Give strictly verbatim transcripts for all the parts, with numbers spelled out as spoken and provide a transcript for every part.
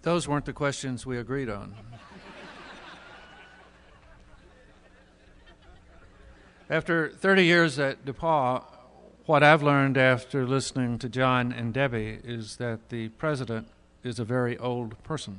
Those weren't the questions we agreed on. After thirty years at DePaul, what I've learned after listening to John and Debbie is that the president is a very old person.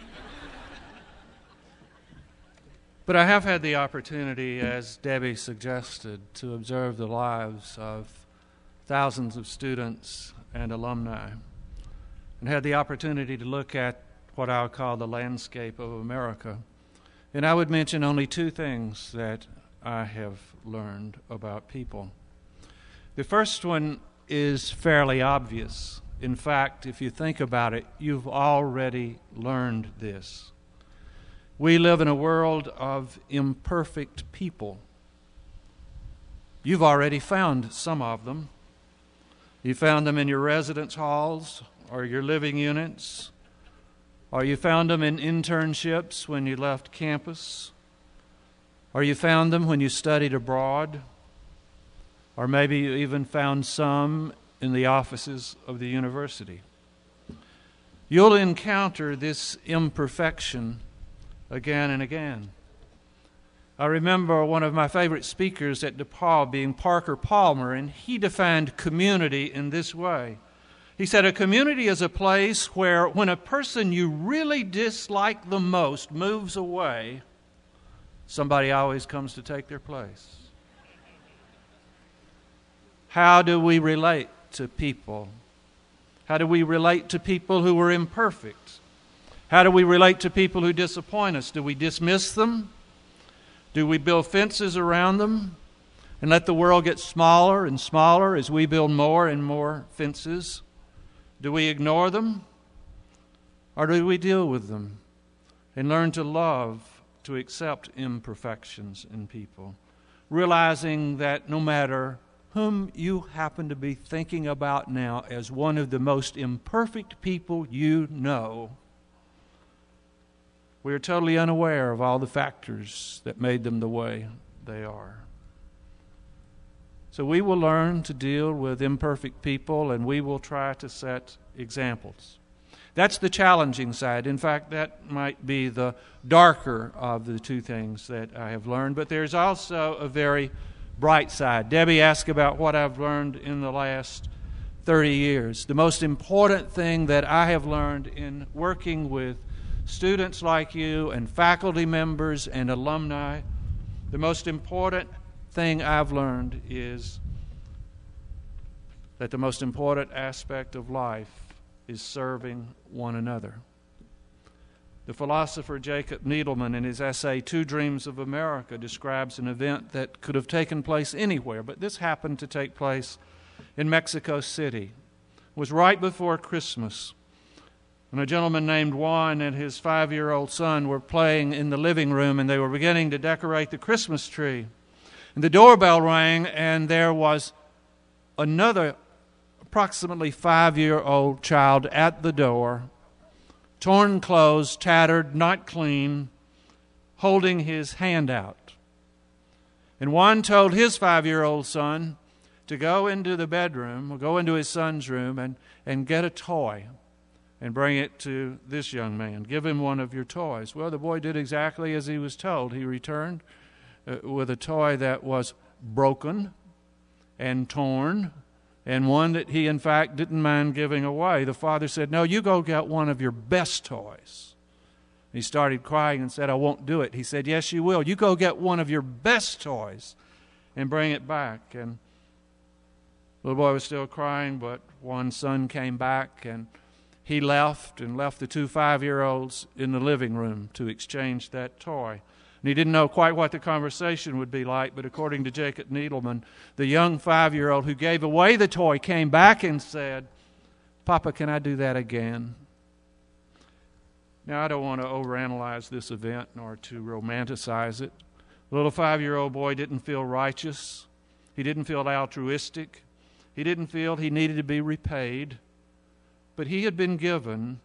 But I have had the opportunity, as Debbie suggested, to observe the lives of thousands of students and alumni, and had the opportunity to look at what I'll call the landscape of America. And I would mention only two things that I have learned about people. The first one is fairly obvious. In fact, if you think about it, you've already learned this. We live in a world of imperfect people. You've already found some of them. You found them in your residence halls or your living units, or you found them in internships when you left campus, or you found them when you studied abroad, or maybe you even found some in the offices of the university. You'll encounter this imperfection again and again. I remember one of my favorite speakers at DePaul being Parker Palmer, and he defined community in this way. He said, a community is a place where when a person you really dislike the most moves away, somebody always comes to take their place. How do we relate to people? How do we relate to people who are imperfect? How do we relate to people who disappoint us? Do we dismiss them? Do we build fences around them and let the world get smaller and smaller as we build more and more fences? Do we ignore them? Or do we deal with them and learn to love, to accept imperfections in people, realizing that no matter whom you happen to be thinking about now as one of the most imperfect people you know, we are totally unaware of all the factors that made them the way they are. So we will learn to deal with imperfect people, and we will try to set examples. That's the challenging side. In fact, that might be the darker of the two things that I have learned, but there's also a very bright side. Debbie asked about what I've learned in the last thirty years. The most important thing that I have learned in working with students like you and faculty members and alumni, the most important thing I've learned is that the most important aspect of life is serving one another. The philosopher Jacob Needleman, in his essay, Two Dreams of America, describes an event that could have taken place anywhere, but this happened to take place in Mexico City. It was right before Christmas, when a gentleman named Juan and his five-year-old son were playing in the living room, and they were beginning to decorate the Christmas tree. And the doorbell rang, and there was another approximately five-year-old child at the door, torn clothes, tattered, not clean, holding his hand out. And Juan told his five-year-old son to go into the bedroom, or go into his son's room, and, and get a toy and bring it to this young man. Give him one of your toys. Well, the boy did exactly as he was told. He returned uh, with a toy that was broken and torn, and one that he, in fact, didn't mind giving away. The father said, no, you go get one of your best toys. He started crying and said, I won't do it. He said, yes, you will. You go get one of your best toys and bring it back. And the little boy was still crying, but one son came back, and he left and left the two five-year-olds in the living room to exchange that toy. And he didn't know quite what the conversation would be like, but according to Jacob Needleman, the young five-year-old who gave away the toy came back and said, Papa, can I do that again? Now, I don't want to overanalyze this event nor to romanticize it. The little five-year-old boy didn't feel righteous. He didn't feel altruistic. He didn't feel he needed to be repaid. But he had been given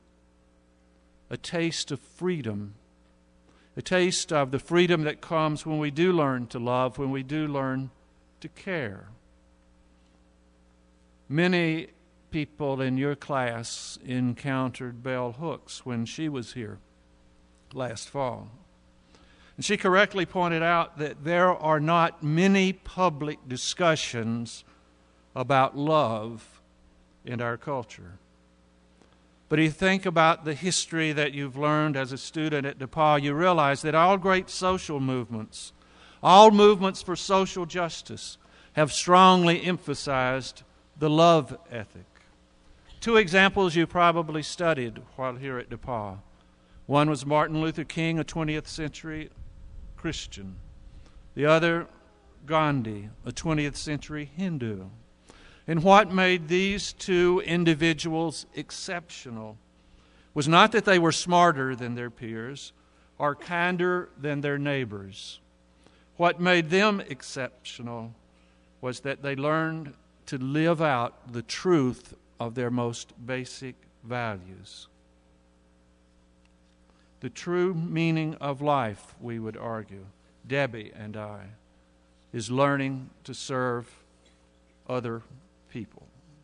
a taste of freedom, a taste of the freedom that comes when we do learn to love, when we do learn to care. Many people in your class encountered bell hooks when she was here last fall. And she correctly pointed out that there are not many public discussions about love in our culture. But if you think about the history that you've learned as a student at DePauw, you realize that all great social movements, all movements for social justice, have strongly emphasized the love ethic. Two examples you probably studied while here at DePauw. One was Martin Luther King, a twentieth century Christian. The other, Gandhi, a twentieth century Hindu. And what made these two individuals exceptional was not that they were smarter than their peers or kinder than their neighbors. What made them exceptional was that they learned to live out the truth of their most basic values. The true meaning of life, we would argue, Debbie and I, is learning to serve other people.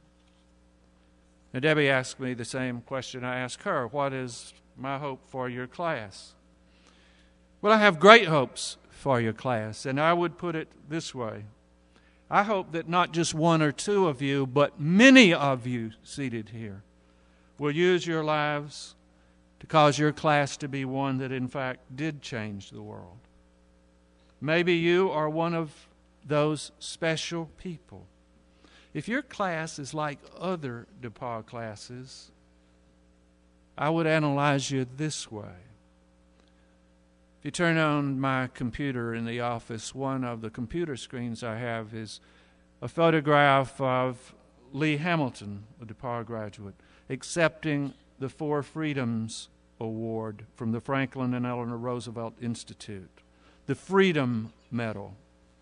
Now, Debbie asked me the same question I asked her. What is my hope for your class? Well, I have great hopes for your class, and I would put it this way. I hope that not just one or two of you, but many of you seated here will use your lives to cause your class to be one that, in fact, did change the world. Maybe you are one of those special people. If your class is like other DePauw classes, I would analyze you this way. If you turn on my computer in the office, one of the computer screens I have is a photograph of Lee Hamilton, a DePauw graduate, accepting the Four Freedoms Award from the Franklin and Eleanor Roosevelt Institute, the Freedom Medal,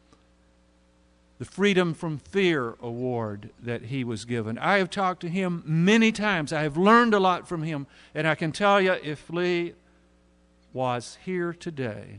the Freedom from Fear Award that he was given. I have talked to him many times. I have learned a lot from him, and I can tell you, if Lee was here today,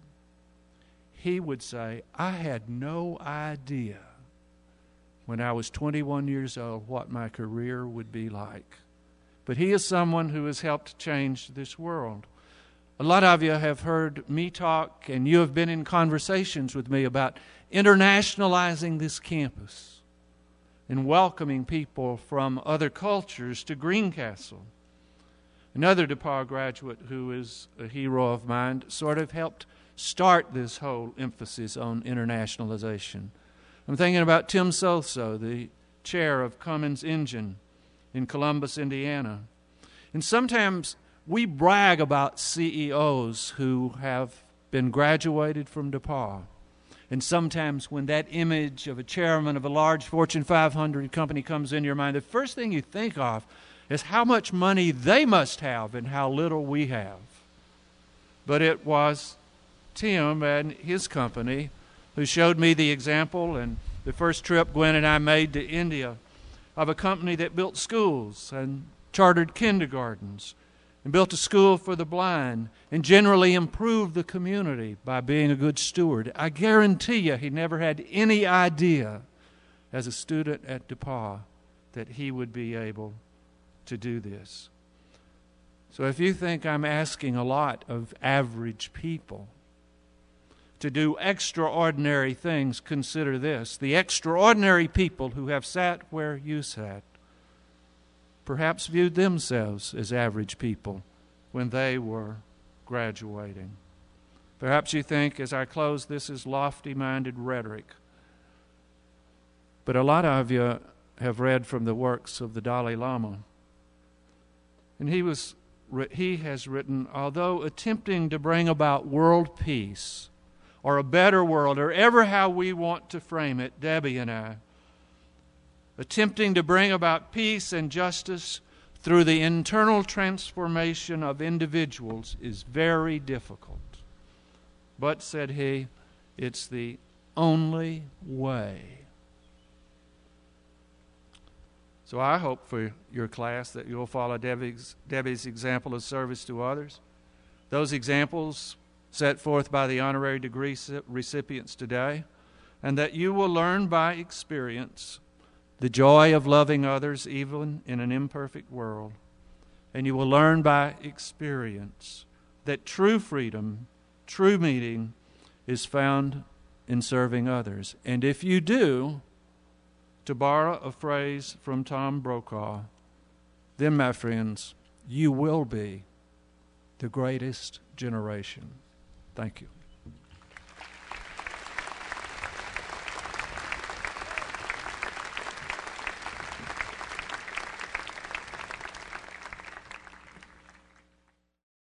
he would say, I had no idea when I was twenty-one years old what my career would be like. But he is someone who has helped change this world. A lot of you have heard me talk, and you have been in conversations with me about internationalizing this campus and welcoming people from other cultures to Greencastle. Another DePauw graduate who is a hero of mine sort of helped start this whole emphasis on internationalization. I'm thinking about Tim Soso, the chair of Cummins Engine in Columbus, Indiana. And sometimes we brag about C E Os who have been graduated from DePauw. And sometimes when that image of a chairman of a large Fortune five hundred company comes into your mind, the first thing you think of is how much money they must have and how little we have. But it was Tim and his company who showed me the example, and the first trip Gwen and I made to India, of a company that built schools and chartered kindergartens and built a school for the blind and generally improved the community by being a good steward. I guarantee you he never had any idea as a student at DePauw that he would be able to do this. So if you think I'm asking a lot of average people to do extraordinary things, consider this. The extraordinary people who have sat where you sat perhaps viewed themselves as average people when they were graduating. Perhaps you think, as I close, this is lofty-minded rhetoric. But a lot of you have read from the works of the Dalai Lama. And he was he has written, although attempting to bring about world peace or a better world, or ever how we want to frame it, Debbie and I, attempting to bring about peace and justice through the internal transformation of individuals is very difficult. But, said he, it's the only way. So I hope for your class that you'll follow Debbie's, Debbie's example of service to others. Those examples set forth by the honorary degree recipients today, and that you will learn by experience the joy of loving others even in an imperfect world. And you will learn by experience that true freedom, true meaning, is found in serving others. And if you do, to borrow a phrase from Tom Brokaw, then, my friends, you will be the greatest generation. Thank you.